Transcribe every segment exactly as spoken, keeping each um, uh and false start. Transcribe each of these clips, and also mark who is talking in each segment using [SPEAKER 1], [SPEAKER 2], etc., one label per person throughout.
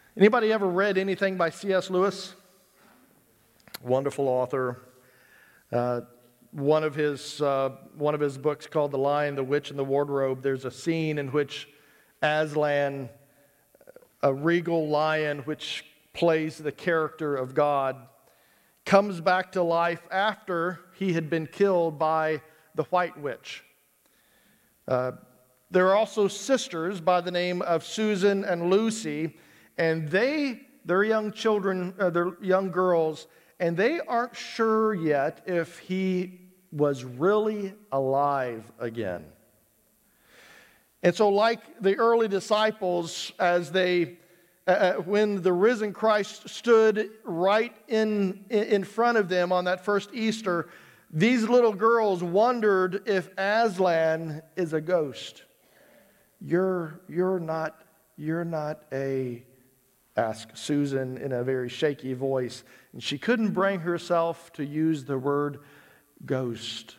[SPEAKER 1] Anybody ever read anything by C S Lewis? Wonderful author. Uh, one of his uh, one of his books called The Lion, the Witch, and the Wardrobe, there's a scene in which Aslan, a regal lion which plays the character of God, comes back to life after he had been killed by the White Witch. Uh, there are also sisters by the name of Susan and Lucy, and they, they're young children, uh, they're young girls, and they aren't sure yet if he was really alive again. And so like the early disciples, as they, uh, when the risen Christ stood right in, in front of them on that first Easter, these little girls wondered if Aslan is a ghost. You're, you're not, you're not a, asked Susan in a very shaky voice. And she couldn't bring herself to use the word ghost.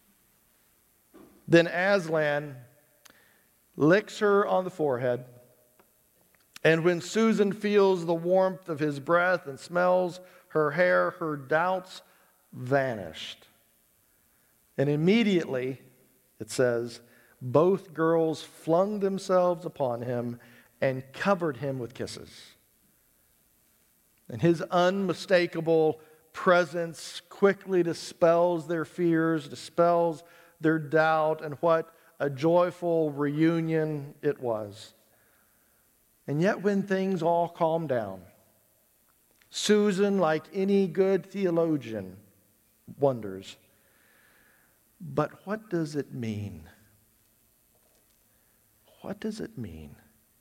[SPEAKER 1] Then Aslan licks her on the forehead. And when Susan feels the warmth of his breath and smells her hair, her doubts vanished. And immediately, it says, both girls flung themselves upon him and covered him with kisses. And his unmistakable presence quickly dispels their fears, dispels their doubt, and what a joyful reunion it was. And yet when things all calmed down, Susan, like any good theologian, wonders, but what does it mean? What does it mean?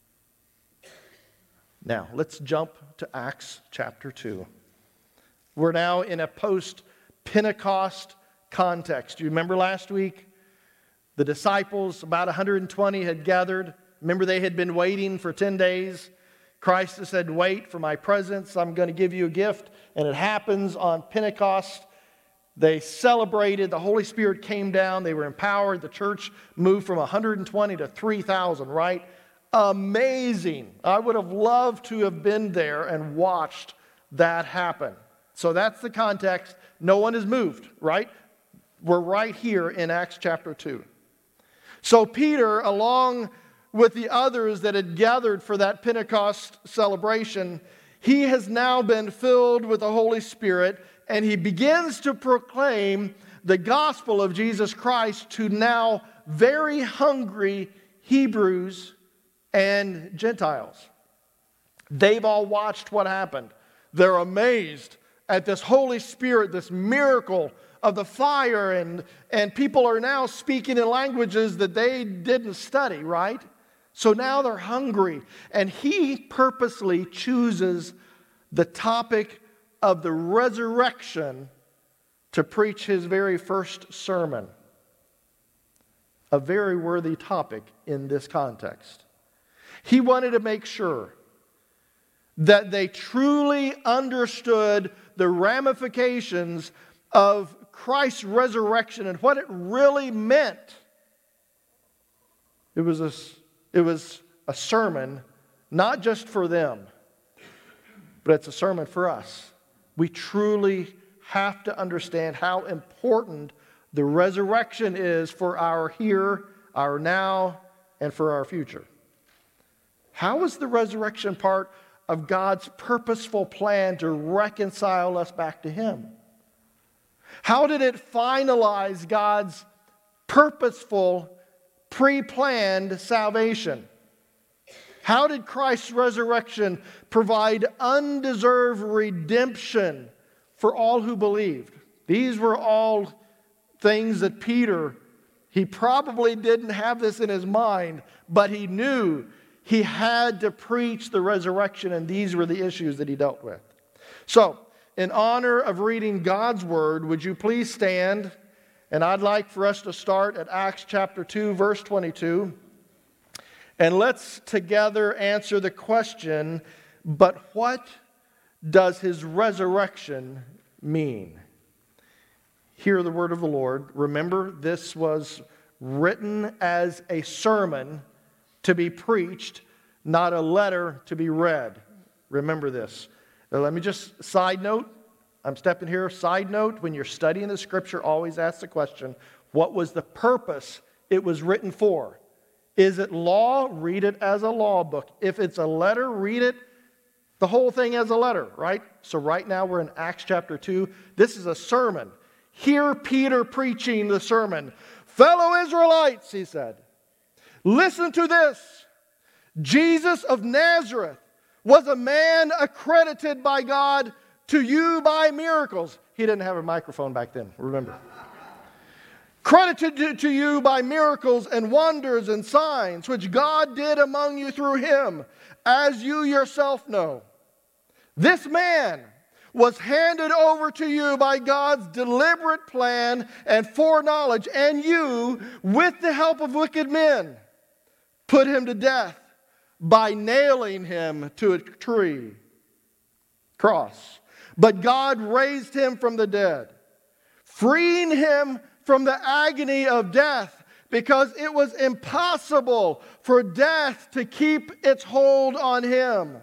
[SPEAKER 1] Now, let's jump to Acts chapter two. We're now in a post-Pentecost context. You remember last week? The disciples, about one hundred twenty, had gathered. Remember, they had been waiting for ten days. Christ has said, wait for my presence. I'm going to give you a gift. And it happens on Pentecost. They celebrated. The Holy Spirit came down. They were empowered. The church moved from one hundred twenty to three thousand, right? Amazing. I would have loved to have been there and watched that happen. So that's the context. No one is moved, right? We're right here in Acts chapter two. So Peter, along with the others that had gathered for that Pentecost celebration, he has now been filled with the Holy Spirit, and he begins to proclaim the gospel of Jesus Christ to now very hungry Hebrews and Gentiles. They've all watched what happened. They're amazed at this Holy Spirit, this miracle of the fire, and, and people are now speaking in languages that they didn't study, right? So now they're hungry. And he purposely chooses the topic of the resurrection to preach his very first sermon. A very worthy topic in this context. He wanted to make sure that they truly understood the ramifications of Christ's resurrection and what it really meant. It was a, it was a sermon not just for them, but it's a sermon for us. We truly have to understand how important the resurrection is for our here, our now, and for our future. How is the resurrection part of God's purposeful plan to reconcile us back to Him? How did it finalize God's purposeful, pre-planned salvation? How did Christ's resurrection provide undeserved redemption for all who believed? These were all things that Peter, he probably didn't have this in his mind, but he knew he had to preach the resurrection, and these were the issues that he dealt with. So, in honor of reading God's Word, would you please stand? And I'd like for us to start at Acts chapter two, verse twenty-two. And let's together answer the question, but what does His resurrection mean? Hear the word of the Lord. Remember, this was written as a sermon to be preached, not a letter to be read. Remember this. Now, let me just, side note, I'm stepping here, side note, when you're studying the Scripture, always ask the question, what was the purpose it was written for? Is it law? Read it as a law book. If it's a letter, read it, the whole thing as a letter, right? So right now we're in Acts chapter two. This is a sermon. Hear Peter preaching the sermon. Fellow Israelites, he said, listen to this. Jesus of Nazareth was a man accredited by God to you by miracles. He didn't have a microphone back then, remember. Credited to you by miracles and wonders and signs, which God did among you through him, as you yourself know. This man was handed over to you by God's deliberate plan and foreknowledge, and you, with the help of wicked men, put him to death by nailing him to a tree, cross. But God raised him from the dead, freeing him from the agony of death, because it was impossible for death to keep its hold on him.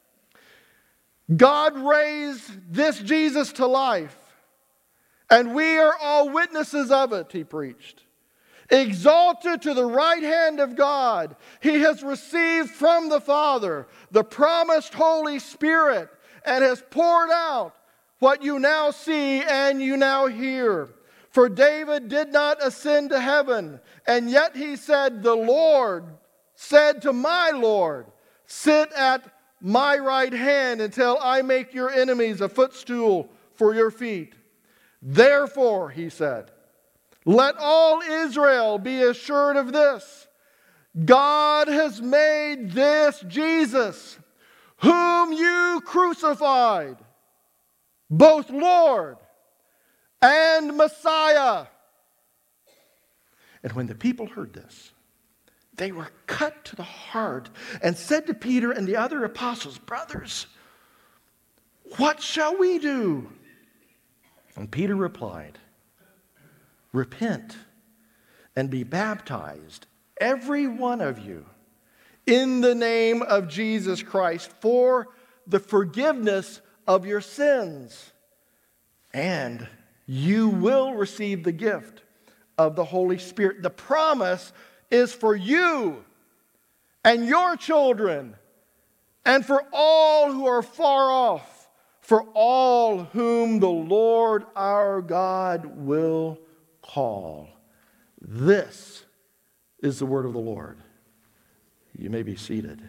[SPEAKER 1] God raised this Jesus to life, and we are all witnesses of it, he preached. Exalted to the right hand of God, he has received from the Father the promised Holy Spirit and has poured out what you now see and you now hear. For David did not ascend to heaven, and yet he said, the Lord said to my Lord, sit at my right hand until I make your enemies a footstool for your feet. Therefore, he said, let all Israel be assured of this. God has made this Jesus, whom you crucified, both Lord and Messiah. And when the people heard this, they were cut to the heart and said to Peter and the other apostles, brothers, what shall we do? And Peter replied, repent and be baptized, every one of you, in the name of Jesus Christ for the forgiveness of your sins, and you will receive the gift of the Holy Spirit. The promise is for you and your children and for all who are far off, for all whom the Lord our God will call. This is the word of the Lord. You may be seated.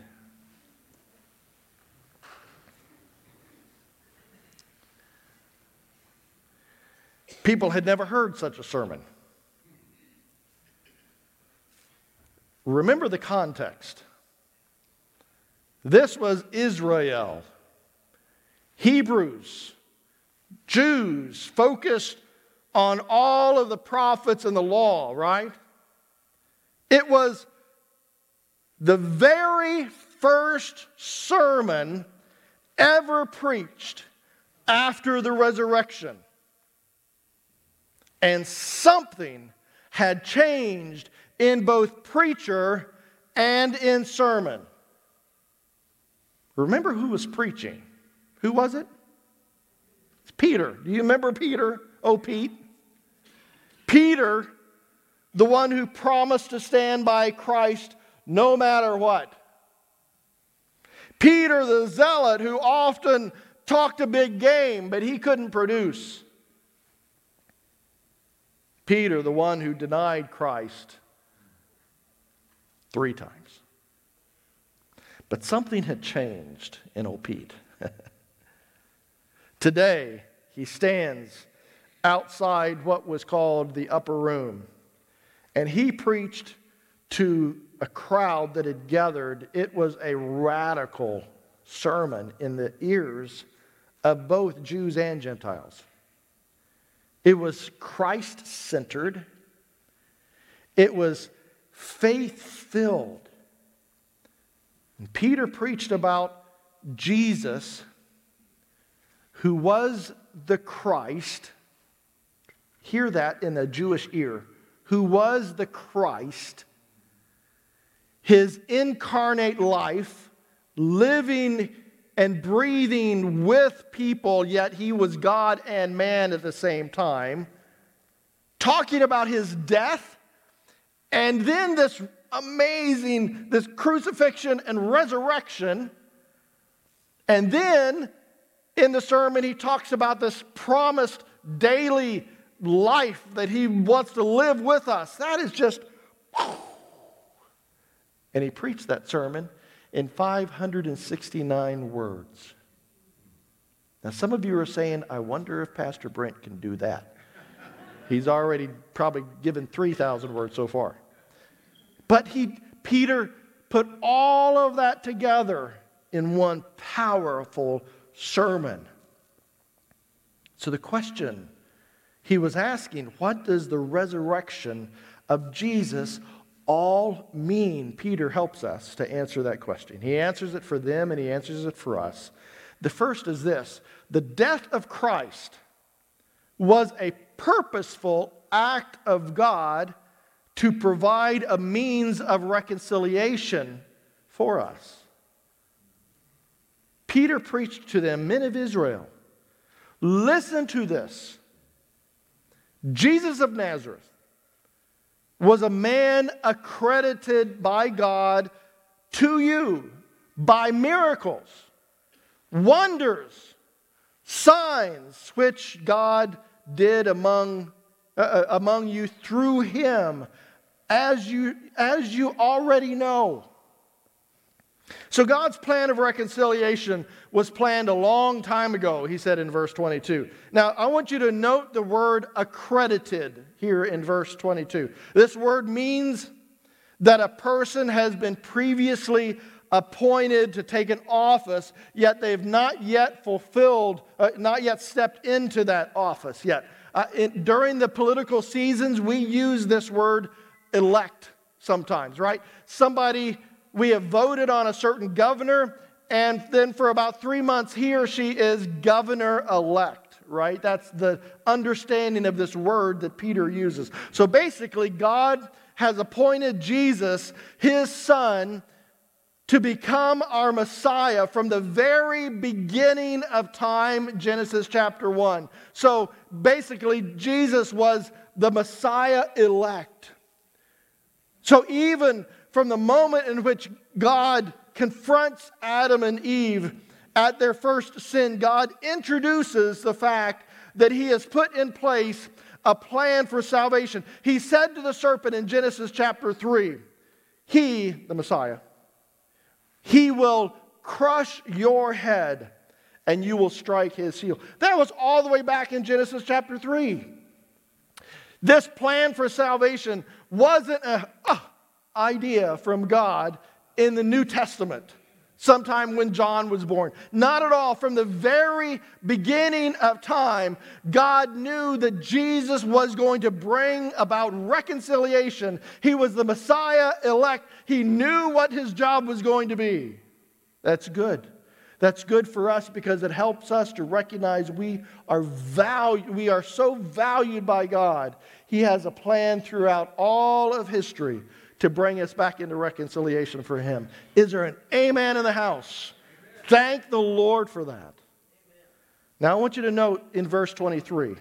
[SPEAKER 1] People had never heard such a sermon. Remember the context. This was Israel, Hebrews, Jews, focused on all of the prophets and the law, right? It was the very first sermon ever preached after the resurrection. And something had changed in both preacher and in sermon. Remember who was preaching? Who was it? It's Peter. Do you remember Peter? Oh, Pete. Peter, the one who promised to stand by Christ no matter what. Peter, the zealot, who often talked a big game, but he couldn't produce. Peter, the one who denied Christ three times. But something had changed in old Pete. Today, he stands outside what was called the upper room, and he preached to a crowd that had gathered. It was a radical sermon in the ears of both Jews and Gentiles. It was Christ-centered. It was faith-filled. And Peter preached about Jesus, who was the Christ. Hear that in the Jewish ear. Who was the Christ. His incarnate life, living and breathing with people, yet he was God and man at the same time, talking about his death, and then this amazing, this crucifixion and resurrection. And then in the sermon, he talks about this promised daily life that he wants to live with us. That is just, and he preached that sermon in five hundred sixty-nine words. Now, some of you are saying, I wonder if Pastor Brent can do that. He's already probably given three thousand words so far. But he, Peter put all of that together in one powerful sermon. So the question he was asking, what does the resurrection of Jesus all mean? Peter helps us to answer that question. He answers it for them and he answers it for us. The first is this: the death of Christ was a purposeful act of God to provide a means of reconciliation for us. Peter preached to them, men of Israel, listen to this. Jesus of Nazareth was a man accredited by God to you by miracles, wonders, signs which God did among, uh, among you through him, as you, as you already know. So God's plan of reconciliation was planned a long time ago, he said in verse twenty-two. Now, I want you to note the word accredited here in verse twenty-two. This word means that a person has been previously appointed to take an office, yet they've not yet fulfilled, uh, not yet stepped into that office yet. Uh, in, during the political seasons, we use this word elect sometimes, right? Somebody, we have voted on a certain governor, and then for about three months he or she is governor-elect, right? That's the understanding of this word that Peter uses. So basically, God has appointed Jesus, his son, to become our Messiah from the very beginning of time, Genesis chapter one. So basically, Jesus was the Messiah elect. So even from the moment in which God confronts Adam and Eve at their first sin, God introduces the fact that he has put in place a plan for salvation. He said to the serpent in Genesis chapter three, he, the Messiah, he will crush your head and you will strike his heel. That was all the way back in Genesis chapter three. This plan for salvation wasn't an uh, idea from God in the New Testament, sometime when John was born. Not at all. From the very beginning of time, God knew that Jesus was going to bring about reconciliation. He was the Messiah elect. He knew what his job was going to be. That's good. That's good for us because it helps us to recognize we are valued, we are so valued by God. He has a plan throughout all of history to bring us back into reconciliation for him. Is there an amen in the house? Amen. Thank the Lord for that. Amen. Now I want you to note in verse twenty-three,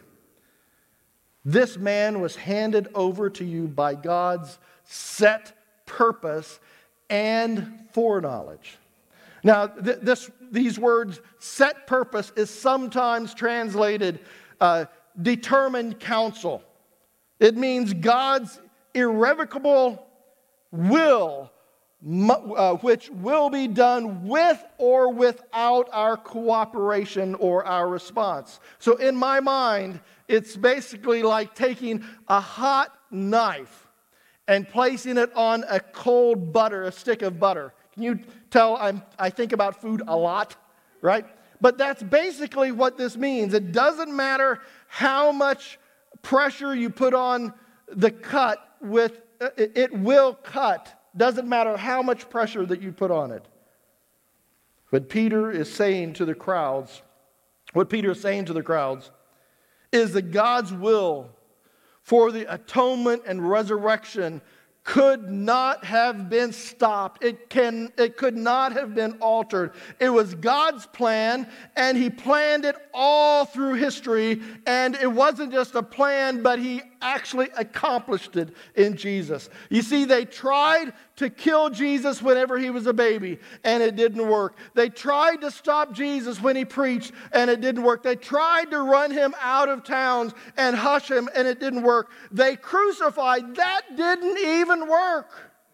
[SPEAKER 1] this man was handed over to you by God's set purpose and foreknowledge. Now, th- this, these words, set purpose, is sometimes translated uh, determined counsel. It means God's irrevocable will, uh, which will be done with or without our cooperation or our response. So in my mind, it's basically like taking a hot knife and placing it on a cold butter, a stick of butter. Can you tell I'm, I think about food a lot, right? But that's basically what this means. It doesn't matter how much pressure you put on the cut, with it, it will cut. Doesn't matter how much pressure that you put on it. What Peter is saying to the crowds, what Peter is saying to the crowds is that God's will for the atonement and resurrection could not have been stopped. It can, it could not have been altered. It was God's plan, and He planned it all through history. And it wasn't just a plan, but He actually accomplished it in Jesus. You see, they tried to kill Jesus whenever He was a baby, and it didn't work. They tried to stop Jesus when He preached, and it didn't work. They tried to run Him out of towns and hush Him, and it didn't work. They crucified. That didn't even work.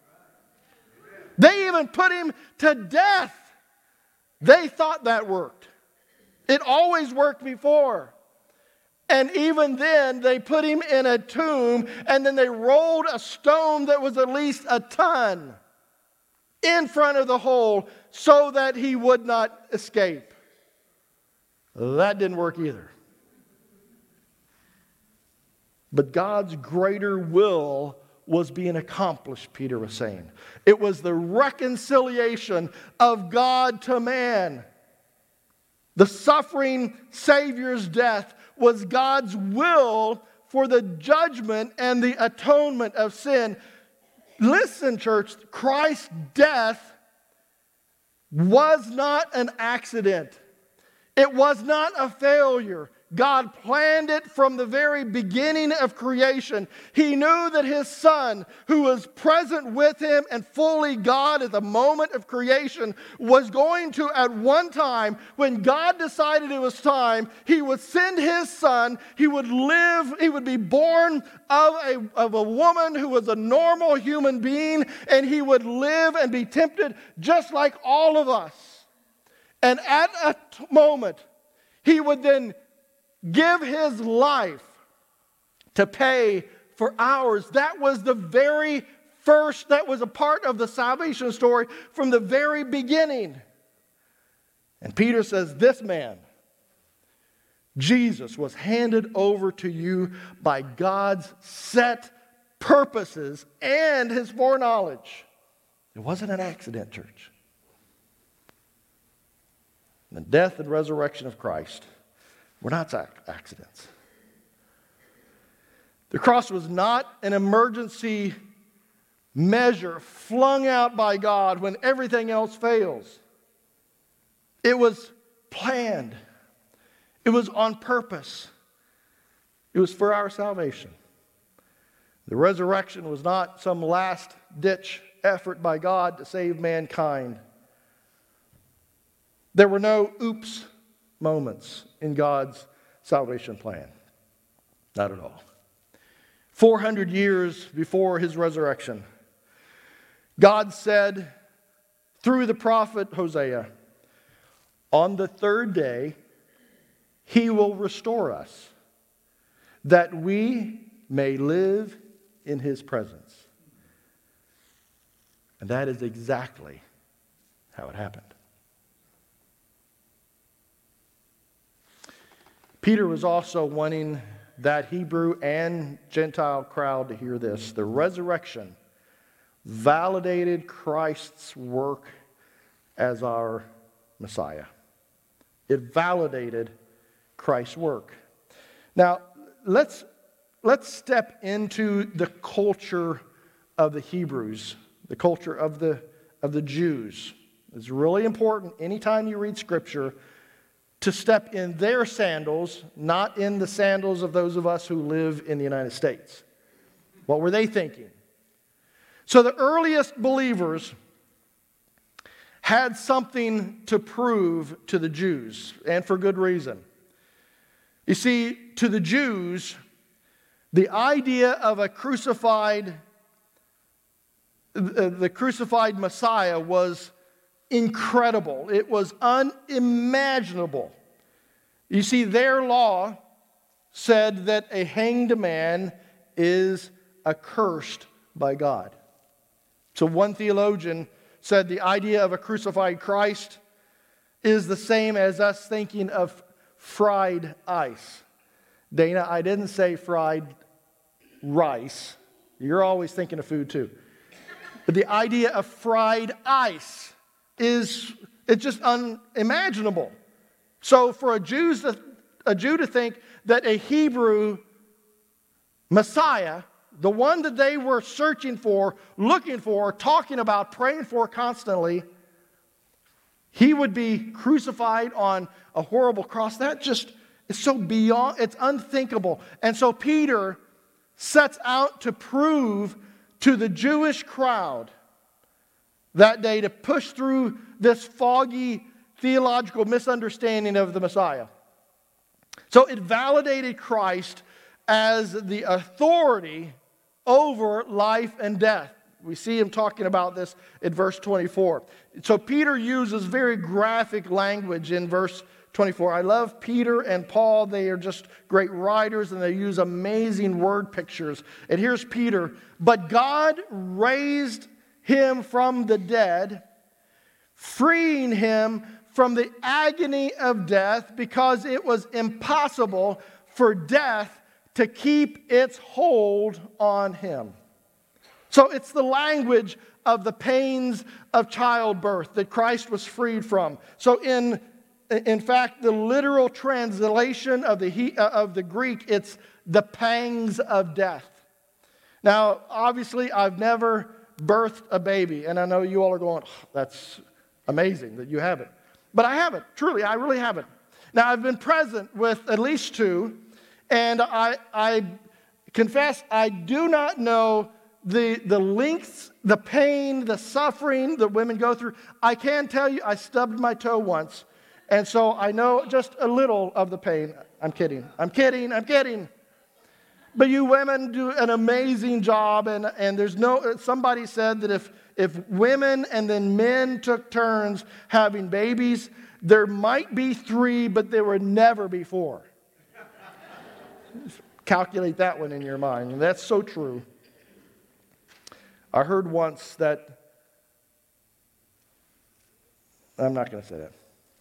[SPEAKER 1] They even put Him to death. They thought that worked. It always worked before. And even then, they put Him in a tomb, and then they rolled a stone that was at least a ton in front of the hole so that He would not escape. That didn't work either. But God's greater will was being accomplished, Peter was saying. It was the reconciliation of God to man. The suffering Savior's death was God's will for the judgment and the atonement of sin. Listen, church, Christ's death was not an accident. It was not a failure. God planned it from the very beginning of creation. He knew that His Son, who was present with Him and fully God at the moment of creation, was going to, at one time, when God decided it was time, He would send His Son. He would live, He would be born of a, of a woman who was a normal human being, and He would live and be tempted just like all of us. And at a t- moment, He would then give His life to pay for ours. That was the very first, that was a part of the salvation story from the very beginning. And Peter says, this man, Jesus, was handed over to you by God's set purposes and His foreknowledge. It wasn't an accident, church. The death and resurrection of Christ were not accidents. The cross was not an emergency measure flung out by God when everything else fails. It was planned. It was on purpose. It was for our salvation. The resurrection was not some last-ditch effort by God to save mankind. There were no oops moments in God's salvation plan. Not at all. four hundred years before His resurrection, God said through the prophet Hosea, on the third day, He will restore us, that we may live in His presence. And that is exactly how it happened. Peter was also wanting that Hebrew and Gentile crowd to hear this. The resurrection validated Christ's work as our Messiah. It validated Christ's work. Now, let's, let's step into the culture of the Hebrews, the culture of the, of the Jews. It's really important anytime you read Scripture to step in their sandals, not in the sandals of those of us who live in the United States. What were they thinking? So the earliest believers had something to prove to the Jews, and for good reason. You see, to the Jews, the idea of a crucified, the crucified Messiah was incredible. It was unimaginable. You see, their law said that a hanged man is accursed by God. So one theologian said the idea of a crucified Christ is the same as us thinking of fried ice. Dana, I didn't say fried rice. You're always thinking of food too. But the idea of fried ice is it's just unimaginable. So for a Jew to, a Jew to think that a Hebrew Messiah the one that they were searching for, looking for, talking about, praying for constantly, he would be crucified on a horrible cross. That just is so beyond, it's unthinkable. And so Peter sets out to prove to the Jewish crowd that day, to push through this foggy theological misunderstanding of the Messiah. So it validated Christ as the authority over life and death. We see him talking about this in verse twenty-four. So Peter uses very graphic language in verse twenty-four. I love Peter and Paul. They are just great writers, and they use amazing word pictures. And here's Peter. But God raised him from the dead, freeing him from the agony of death, because it was impossible for death to keep its hold on him. So it's the language of the pains of childbirth that Christ was freed from. So in, in fact, the literal translation of the, of the Greek, it's the pangs of death. Now, obviously, I've never birthed a baby, and I know you all are going, oh, that's amazing that you haven't. But I haven't. Truly, I really haven't. Now, I've been present with at least two, and I, I confess I do not know the, the lengths, the pain, the suffering that women go through. I can tell you I stubbed my toe once, and so I know just a little of the pain. I'm kidding. I'm kidding. I'm kidding. But you women do an amazing job, and, and there's no, somebody said that if, if women and then men took turns having babies, there might be three, but there would never be four. Calculate that one in your mind, and that's so true. I heard once that, I'm not going to say that.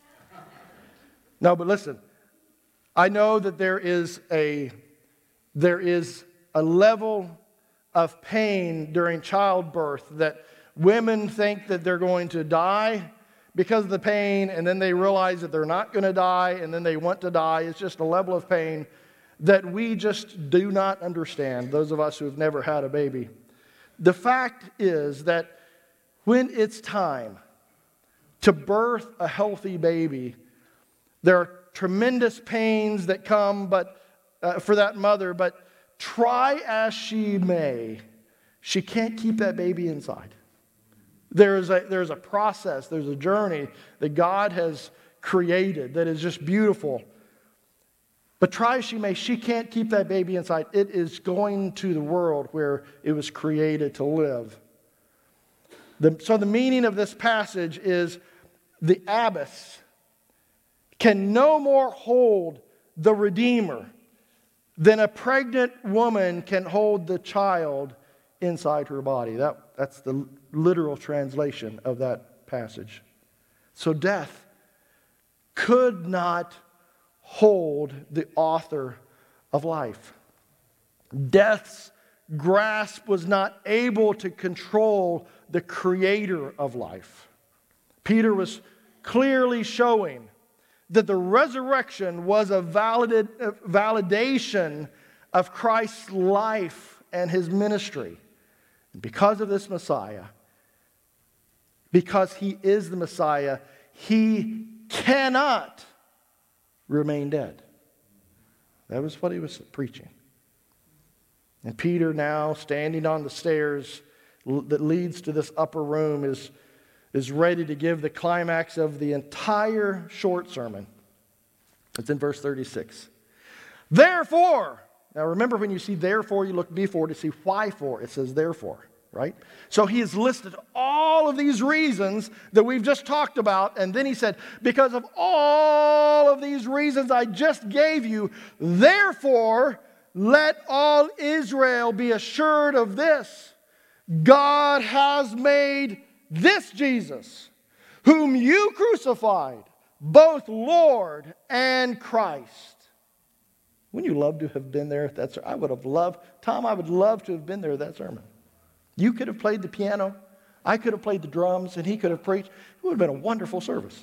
[SPEAKER 1] No, but listen, I know that there is a There is a level of pain during childbirth that women think that they're going to die because of the pain, and then they realize that they're not going to die, and then they want to die. It's just a level of pain that we just do not understand, those of us who have never had a baby. The fact is that when it's time to birth a healthy baby, there are tremendous pains that come, but Uh, for that mother, but try as she may, she can't keep that baby inside. There is a, there's a process, there's a journey that God has created that is just beautiful. But try as she may, she can't keep that baby inside. It is going to the world where it was created to live. The, so the meaning of this passage is the abyss can no more hold the Redeemer then a pregnant woman can hold the child inside her body. That, that's the literal translation of that passage. So death could not hold the author of life. Death's grasp was not able to control the creator of life. Peter was clearly showing that the resurrection was a valid, validation of Christ's life and his ministry. And because of this Messiah, because he is the Messiah, he cannot remain dead. That was what he was preaching. And Peter, now standing on the stairs that leads to this upper room, is is ready to give the climax of the entire short sermon. It's in verse thirty-six. Therefore, now remember when you see therefore, you look before to see why for. It says therefore, right? So he has listed all of these reasons that we've just talked about, and then he said, because of all of these reasons I just gave you, therefore let all Israel be assured of this: God has made this Jesus, whom you crucified, both Lord and Christ. Wouldn't you love to have been there at that sermon? I would have loved, Tom, I would love to have been there at that sermon. You could have played the piano, I could have played the drums, and he could have preached. It would have been a wonderful service.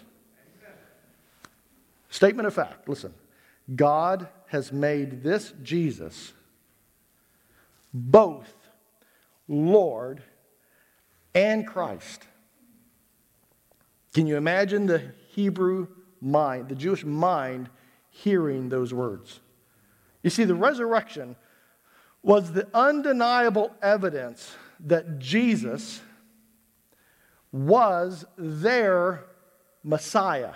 [SPEAKER 1] Statement of fact, listen. God has made this Jesus both Lord and Christ. Can you imagine the Hebrew mind, the Jewish mind, hearing those words? You see, the resurrection was the undeniable evidence that Jesus was their Messiah.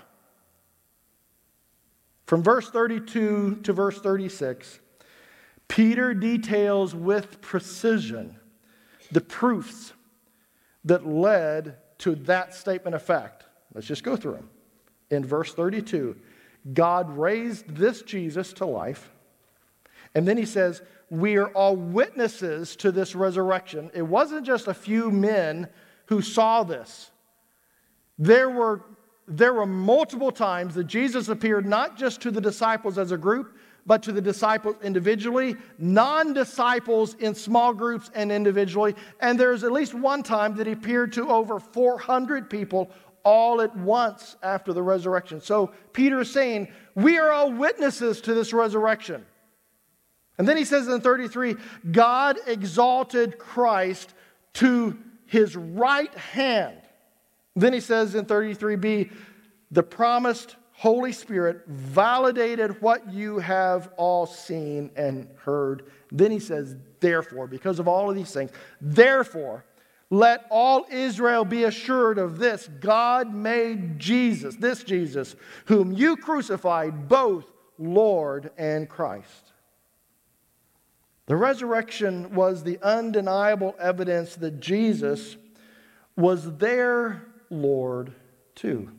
[SPEAKER 1] From verse thirty-two to verse thirty-six, Peter details with precision the proofs that led to that statement of fact. Let's just go through them. In verse thirty-two, God raised this Jesus to life. And then he says, we are all witnesses to this resurrection. It wasn't just a few men who saw this. There were, there were multiple times that Jesus appeared not just to the disciples as a group, but to the disciples individually, non-disciples in small groups and individually. And there's at least one time that he appeared to over four hundred people all at once after the resurrection. So Peter is saying, we are all witnesses to this resurrection. And then he says in thirty-three, God exalted Christ to his right hand. Then he says in thirty-three b, the promised Holy Spirit validated what you have all seen and heard. Then he says, therefore, because of all of these things, therefore, let all Israel be assured of this. God made Jesus, this Jesus, whom you crucified, both Lord and Christ. The resurrection was the undeniable evidence that Jesus was their Lord too.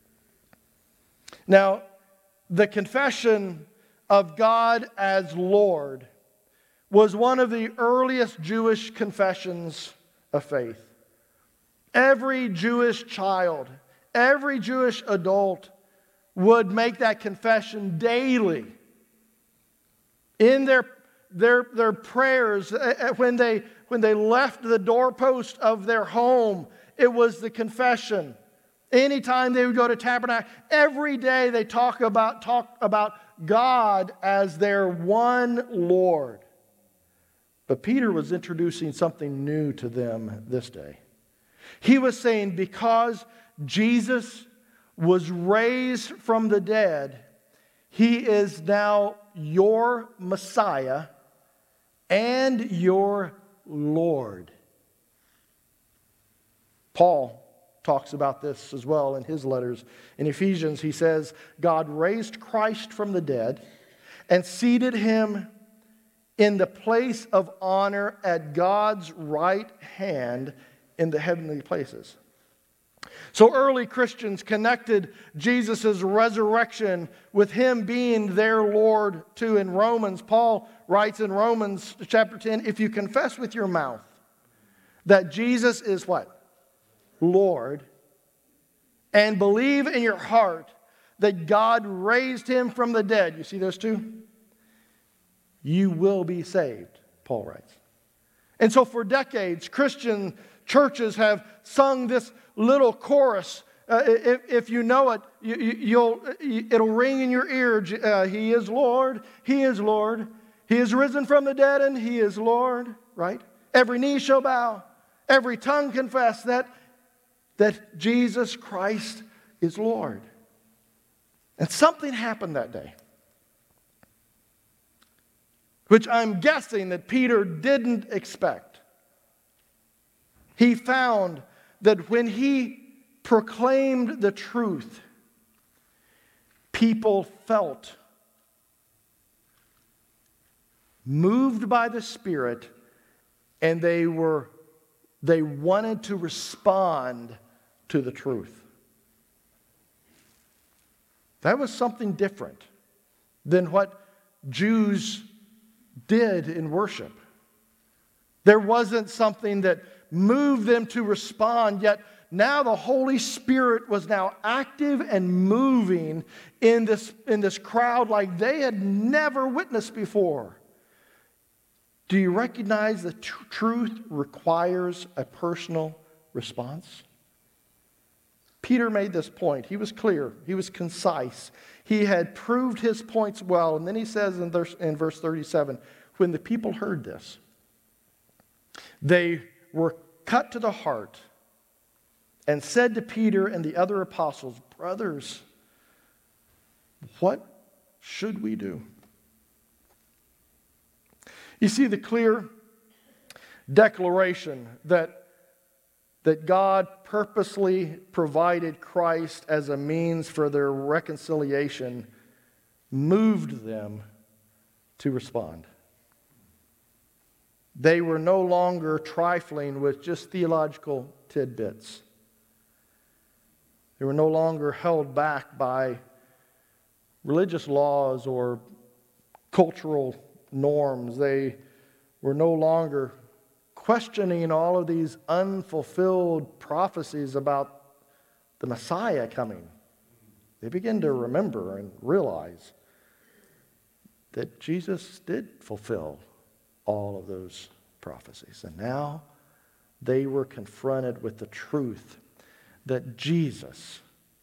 [SPEAKER 1] Now, the confession of God as Lord was one of the earliest Jewish confessions of faith. Every Jewish child, every Jewish adult would make that confession daily in their, their, their prayers. When they, when they left the doorpost of their home, it was the confession. Anytime they would go to tabernacle, every day they talk about, talk about God as their one Lord. But Peter was introducing something new to them this day. He was saying, because Jesus was raised from the dead, he is now your Messiah and your Lord. Paul talks about this as well in his letters. In Ephesians, he says, God raised Christ from the dead and seated him in the place of honor at God's right hand in the heavenly places. So early Christians connected Jesus' resurrection with him being their Lord too. In Romans, Paul writes in Romans chapter ten, if you confess with your mouth that Jesus is what? Lord, and believe in your heart that God raised him from the dead. You see those two? You will be saved, Paul writes. And so for decades, Christian churches have sung this little chorus. Uh, if, if you know it, you, you'll, it'll ring in your ear. Uh, he is Lord, he is Lord. He is risen from the dead and he is Lord, right? Every knee shall bow, every tongue confess that that Jesus Christ is Lord. And something happened that day, which I'm guessing that Peter didn't expect. He found that when he proclaimed the truth, people felt moved by the Spirit, and they were they wanted to respond to the truth. That was something different than what Jews did in worship. There wasn't something that moved them to respond, yet now the Holy Spirit was now active and moving in this, in this crowd like they had never witnessed before. Do you recognize that tr- truth requires a personal response? Peter made this point. He was clear. He was concise. He had proved his points well. And then he says in verse, in verse thirty-seven, when the people heard this, They were cut to the heart and said to Peter and the other apostles, "Brothers, what should we do?" You see the clear declaration that, that God purposely provided Christ as a means for their reconciliation moved them to respond. They were no longer trifling with just theological tidbits. They were no longer held back by religious laws or cultural norms. They were no longer questioning all of these unfulfilled prophecies about the Messiah coming. They began to remember and realize that Jesus did fulfill all of those prophecies. And now they were confronted with the truth that Jesus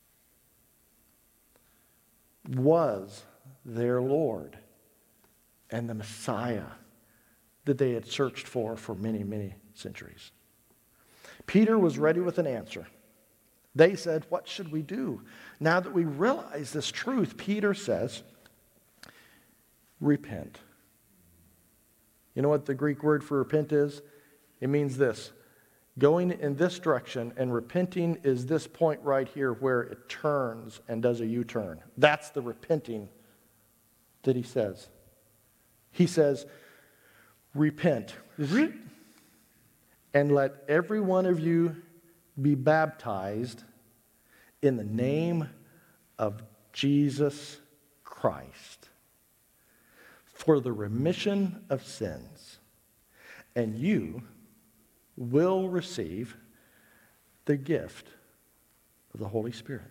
[SPEAKER 1] was their Lord and the Messiah that they had searched for for many, many centuries. Peter was ready with an answer. They said, "What should we do?" Now that we realize this truth, Peter says, "Repent." You know what the Greek word for repent is? It means this: going in this direction, and repenting is this point right here where it turns and does a U-turn. That's the repenting that he says. He says, "Repent, and let every one of you be baptized in the name of Jesus Christ for the remission of sins, and you will receive the gift of the Holy Spirit."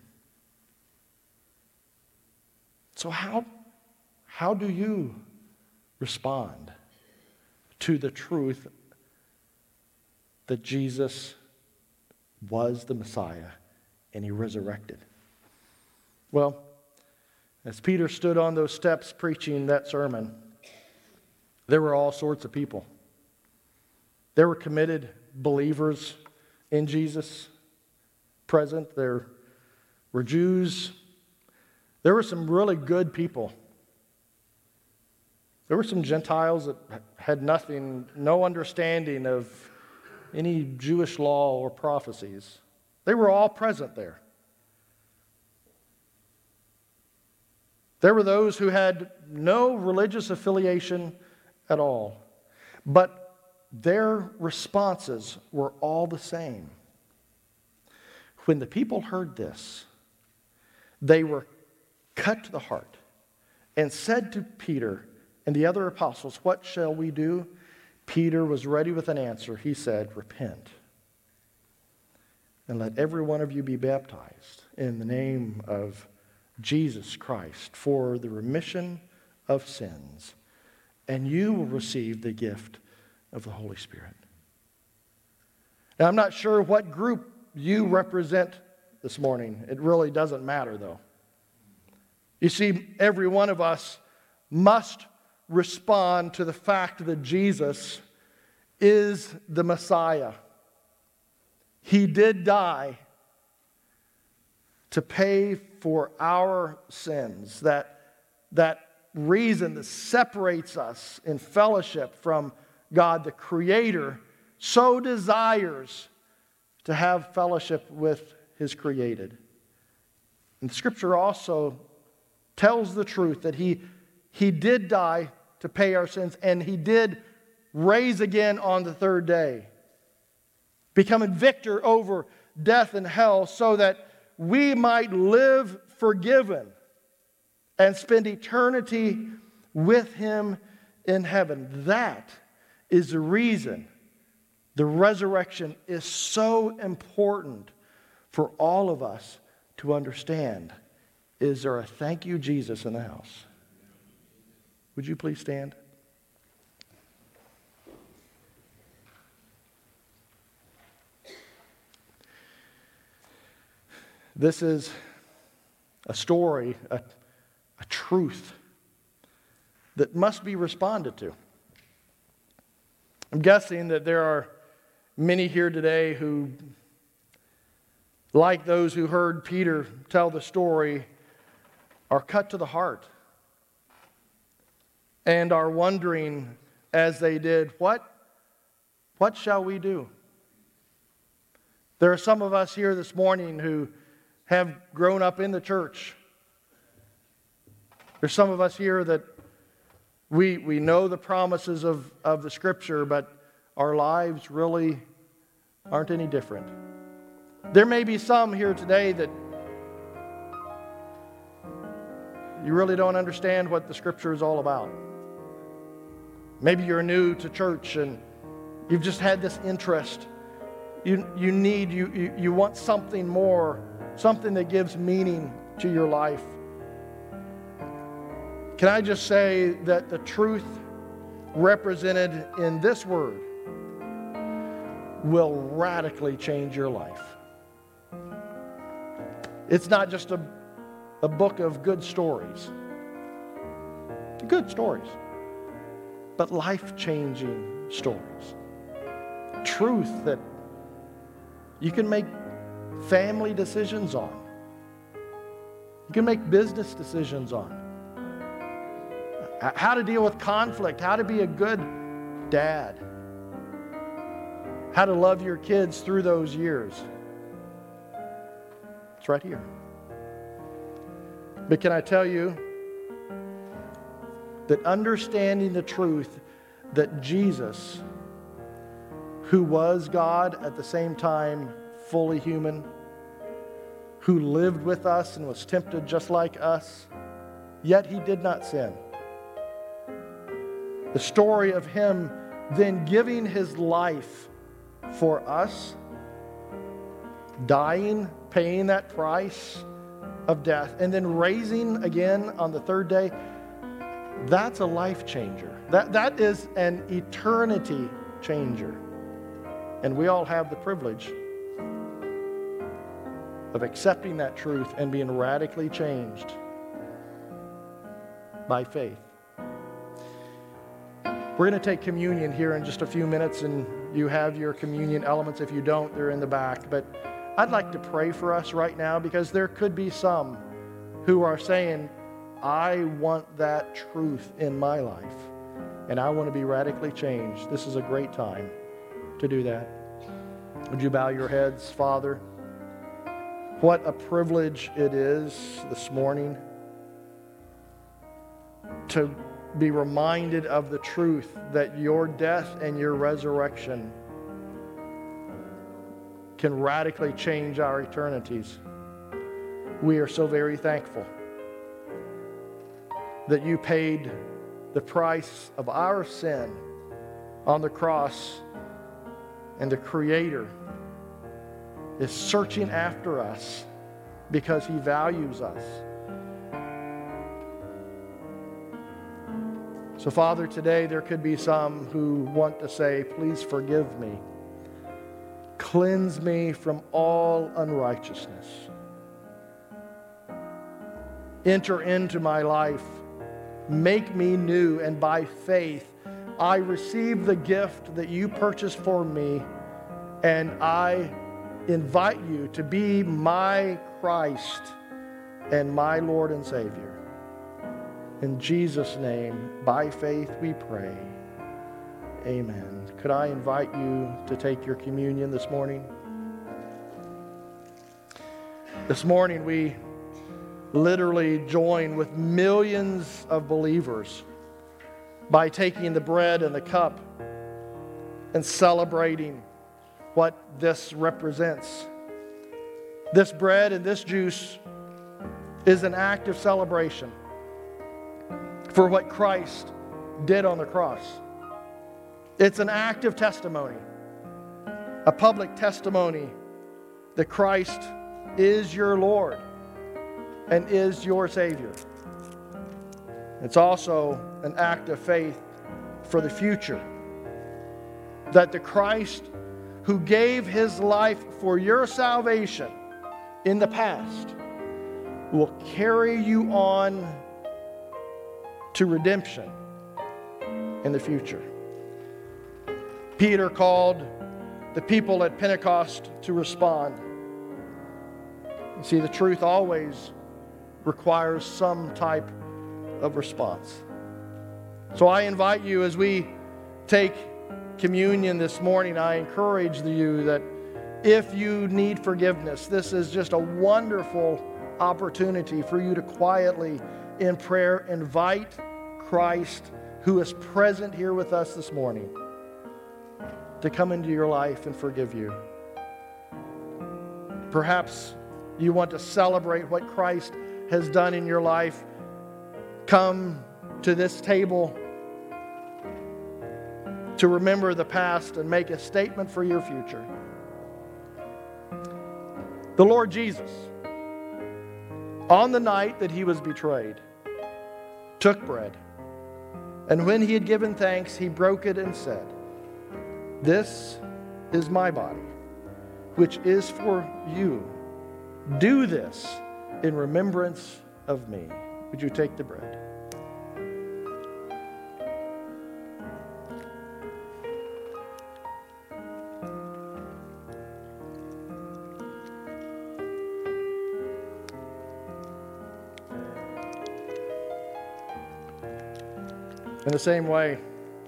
[SPEAKER 1] So how, how do you respond to the truth that Jesus was the Messiah and he resurrected? Well, as Peter stood on those steps preaching that sermon, there were all sorts of people. There were committed believers in Jesus present. There were Jews. There were some really good people. There were some Gentiles that had nothing, no understanding of any Jewish law or prophecies. They were all present there. There were those who had no religious affiliation at all, but their responses were all the same. When the people heard this, they were cut to the heart and said to Peter and the other apostles, "What shall we do?" Peter was ready with an answer. He said, "Repent, and let every one of you be baptized in the name of Jesus Christ for the remission of sins, and you will receive the gift of the Holy Spirit." Now, I'm not sure what group you represent this morning. It really doesn't matter, though. You see, every one of us must respond to the fact that Jesus is the Messiah. He did die to pay for our sins. That, that reason that separates us in fellowship from God, the Creator, so desires to have fellowship with His created. And Scripture also tells the truth that He He did die to pay our sins, and He did raise again on the third day, becoming victor over death and hell so that we might live forgiven and spend eternity with Him in heaven. That is the reason the resurrection is so important for all of us to understand. Is there a thank you, Jesus, in the house? Would you please stand? This is a story, a, a truth that must be responded to. I'm guessing that there are many here today who, like those who heard Peter tell the story, are cut to the heart and are wondering, as they did, what, what shall we do? There are some of us here this morning who have grown up in the church. There's some of us here that we, we know the promises of, of the Scripture, but our lives really aren't any different. There may be some here today that you really don't understand what the Scripture is all about. Maybe you're new to church and you've just had this interest. You, you need, you, you, you want something more, something that gives meaning to your life. Can I just say that the truth represented in this word will radically change your life. It's not just a, a book of good stories. Good stories. But life-changing stories. Truth that you can make family decisions on. You can make business decisions on. How to deal with conflict. How to be a good dad. How to love your kids through those years. It's right here. But can I tell you that understanding the truth that Jesus, who was God at the same time fully human, who lived with us and was tempted just like us, yet he did not sin. The story of him then giving his life for us, dying, paying that price of death, and then raising again on the third day, that's a life changer. That, that is an eternity changer. And we all have the privilege of accepting that truth and being radically changed by faith. We're going to take communion here in just a few minutes, and you have your communion elements. If you don't, they're in the back. But I'd like to pray for us right now, because there could be some who are saying, I want that truth in my life, and I want to be radically changed. This is a great time to do that. Would you bow your heads, Father? What a privilege it is this morning to be reminded of the truth that your death and your resurrection can radically change our eternities. We are so very thankful that you paid the price of our sin on the cross, and the Creator is searching after us because he values us. So, Father, today there could be some who want to say, please forgive me. Cleanse me from all unrighteousness. Enter into my life. Make me new, and by faith I receive the gift that you purchased for me, and I invite you to be my Christ and my Lord and Savior. In Jesus' name, by faith we pray. Amen. Could I invite you to take your communion this morning? This morning we literally join with millions of believers by taking the bread and the cup and celebrating what this represents. This bread and this juice is an act of celebration for what Christ did on the cross. It's an act of testimony, a public testimony that Christ is your Lord and is your Savior. It's also an act of faith for the future, that the Christ who gave his life for your salvation in the past will carry you on to redemption in the future. Peter called the people at Pentecost to respond. You see, the truth always requires some type of response. So I invite you, as we take communion this morning, I encourage you that if you need forgiveness, this is just a wonderful opportunity for you to quietly, in prayer, invite Christ, who is present here with us this morning, to come into your life and forgive you. Perhaps you want to celebrate what Christ has done in your life. Come to this table to remember the past and make a statement for your future. The Lord Jesus, on the night that he was betrayed, took bread, and when he had given thanks, he broke it and said, "This is my body, which is for you. Do this in remembrance of me." Would you take the bread? In the same way,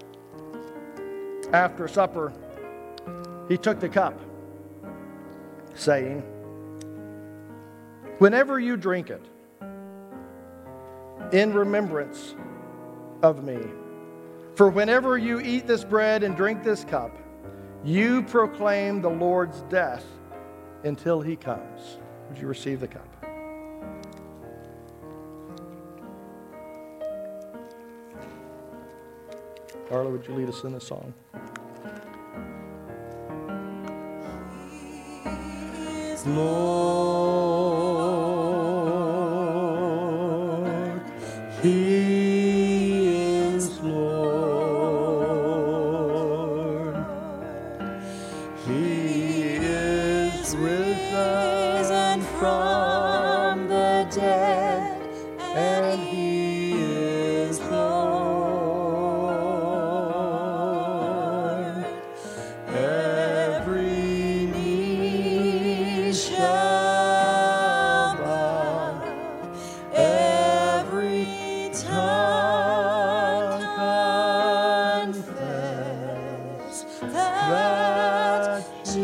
[SPEAKER 1] after supper, he took the cup, saying, "Whenever you drink it, in remembrance of me. For whenever you eat this bread and drink this cup, you proclaim the Lord's death until he comes." Would you receive the cup? Carla, would you lead us in the song?
[SPEAKER 2] Lord, He is Lord. He is risen from the dead, and He is Lord. Every knee shall bow, every tongue confess that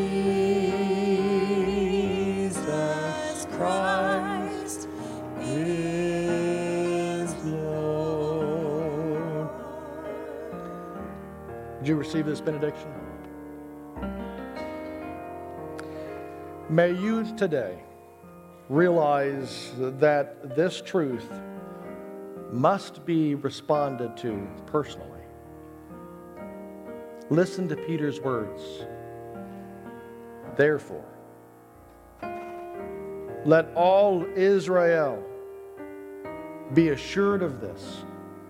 [SPEAKER 2] Jesus Christ is Lord.
[SPEAKER 1] Did you receive this benediction? May you today realize that this truth must be responded to personally. Listen to Peter's words. Therefore, let all Israel be assured of this.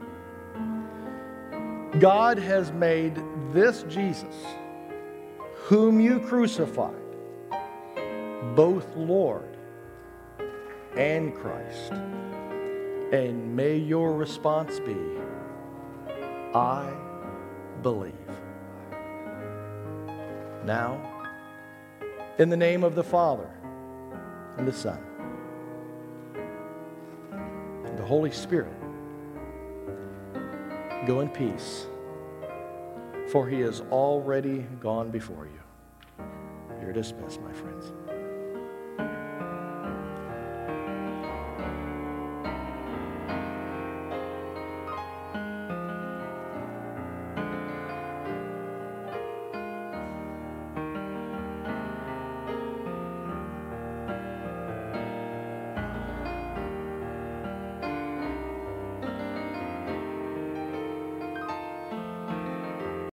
[SPEAKER 1] God has made this Jesus, whom you crucified, both Lord and Christ. And may your response be, I believe. Now, in the name of the Father, and the Son, and the Holy Spirit, go in peace, for he has already gone before you. You're dismissed, my friends.